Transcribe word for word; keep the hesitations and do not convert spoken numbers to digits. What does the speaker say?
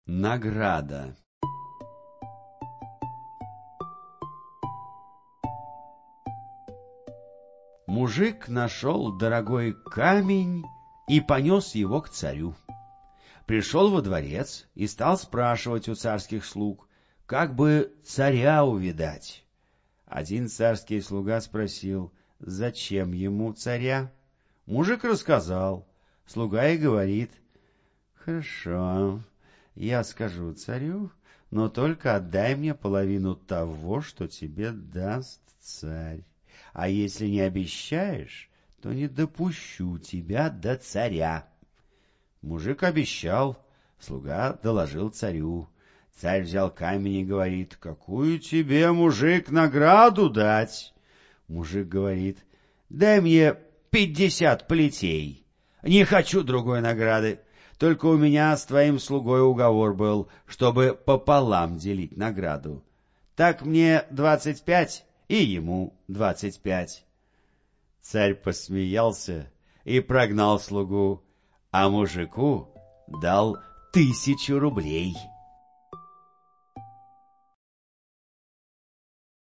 Награда. Мужик нашел дорогой камень и понес его к царю. Пришел во дворец и стал спрашивать у царских слуг, как бы царя увидать. Один царский слуга спросил, зачем ему царя? Мужик рассказал. Слуга и говорит, хорошо, я скажу царю, но только отдай мне половину того, что тебе даст царь. А если не обещаешь, то не допущу тебя до царя. Мужик обещал, слуга доложил царю. Царь взял камень и говорит, какую тебе, мужик, награду дать? Мужик говорит, дай мне пятьдесят плетей. Не хочу другой награды, только у меня с твоим слугой уговор был, чтобы пополам делить награду. Так мне двадцать пять, и ему двадцать пять. Царь посмеялся и прогнал слугу, а мужику дал тысячу рублей.